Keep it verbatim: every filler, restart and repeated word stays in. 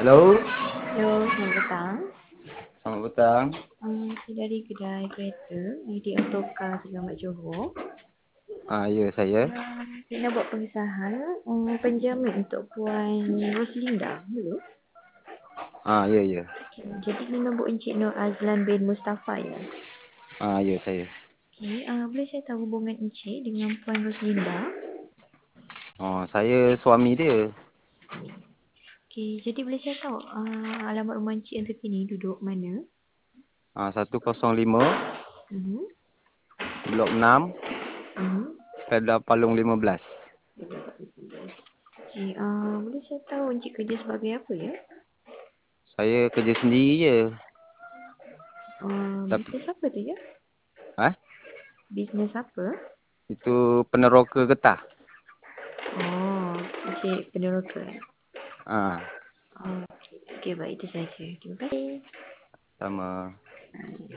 Halo, Hello, selamat petang. selamat petang. Um, saya dari kedai kereta di Autocar Selamat Johor. Ah, ya saya. Uh, saya nak buat pengesahan um, penjamin untuk Puan Roslinda dulu. Ah, ya ya. Okay. Jadi ni nombor Encik Nur Azlan bin Mustafa ya. Ah, ya saya. Okay. Uh, boleh saya tahu hubungan Encik dengan Puan Roslinda? Oh, saya suami dia. Okay. Jadi boleh saya tahu uh, alamat rumah Encik yang terkini duduk mana? Ah, satu kosong lima, Uh-huh. blok enam, Uh-huh. Kedah Palung lima belas. Okay. Uh, boleh saya tahu Encik kerja sebagai apa ya? Saya kerja sendiri je. Uh, Tapi, bisnes apa tu ya? ah, Bisnes apa? itu peneroka getah. Oh, Encik peneroka. Ah, Oh, okey, okay, baik itu saja. Terima kasih. sama.